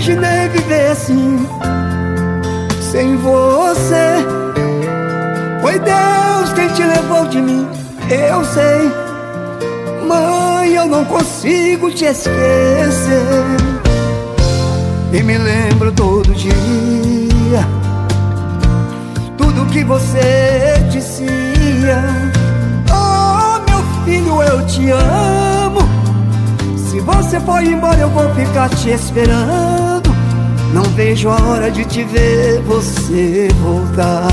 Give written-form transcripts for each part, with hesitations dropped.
imaginei viver assim, sem você. Foi Deus quem te levou de mim, eu sei. Mãe, eu não consigo te esquecer. E me lembro todo dia tudo que você dizia. Oh, meu filho, eu te amo. Se você for embora, eu vou ficar te esperando. Não vejo a hora de te ver você voltar.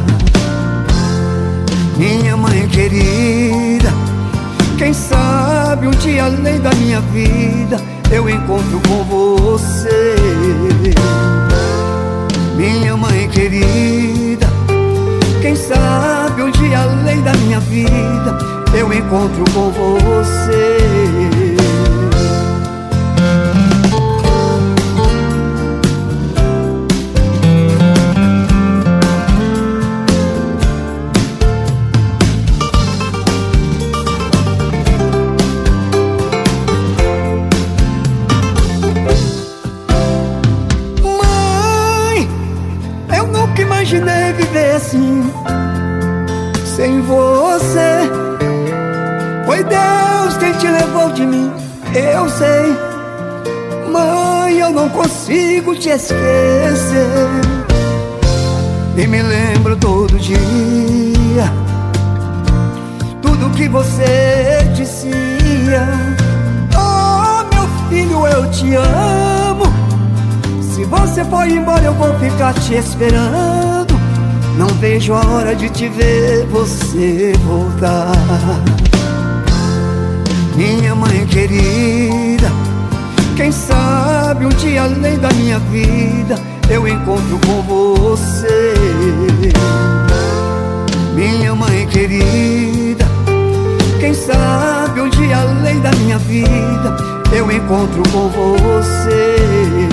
Minha mãe querida, quem sabe um dia além da minha vida eu encontro com você. Minha mãe querida, quem sabe um dia além da minha vida eu encontro com você. Imaginei viver assim, sem você. Foi Deus quem te levou de mim, eu sei. Mãe, eu não consigo te esquecer. E me lembro todo dia tudo que você dizia. Oh, meu filho, eu te amo. Se você for embora, eu vou ficar te esperando. Não vejo a hora de te ver você voltar. Minha mãe querida, quem sabe um dia além da minha vida eu encontro com você. Minha mãe querida, quem sabe um dia além da minha vida eu encontro com você.